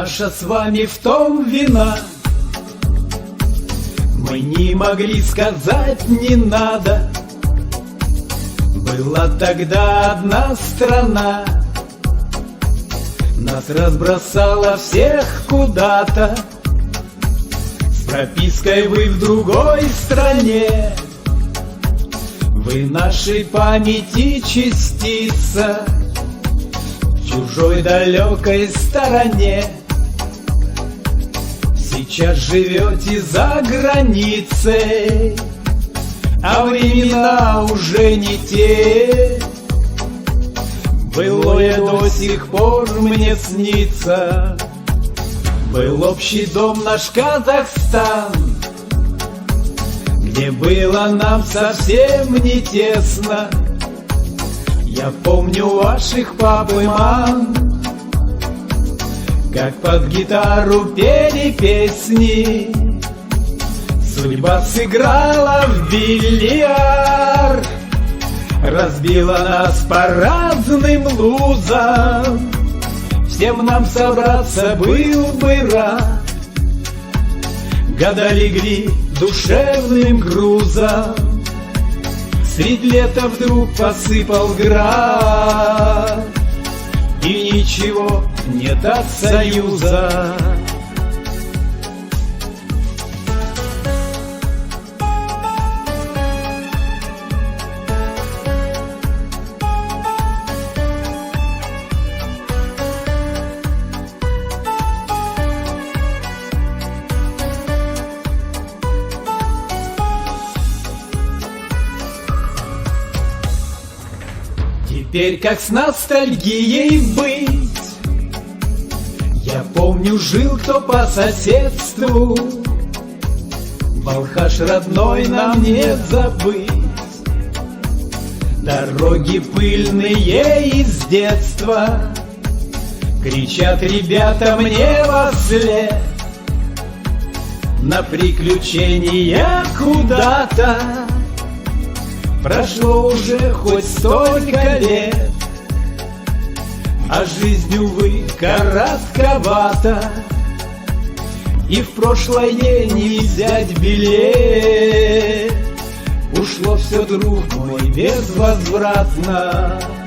Наша с вами в том вина. Мы не могли сказать «не надо». Была тогда одна страна, нас разбросало всех куда-то. С пропиской вы в другой стране, вы нашей памяти частица в чужой далекой стороне. Сейчас живете за границей, а времена уже не те. Былое до сих пор мне снится. Был общий дом наш Казахстан, где было нам совсем не тесно. Я помню ваших пап и мам, как под гитару пели песни. Судьба сыграла в бильярд, разбила нас по разным лузам. Всем нам собраться был бы рад, года легли душевным грузом. Средь лета вдруг посыпал град, и ничего нет от союза. Теперь как с ностальгией быть? Я помню, жил кто по соседству. Балхаш родной нам не забыть. Дороги пыльные из детства, кричат ребята мне вослед. На приключения куда-то. Прошло уже хоть столько лет, а жизнь, увы, коротковата, и в прошлое не взять билет. Ушло все, друг мой, безвозвратно.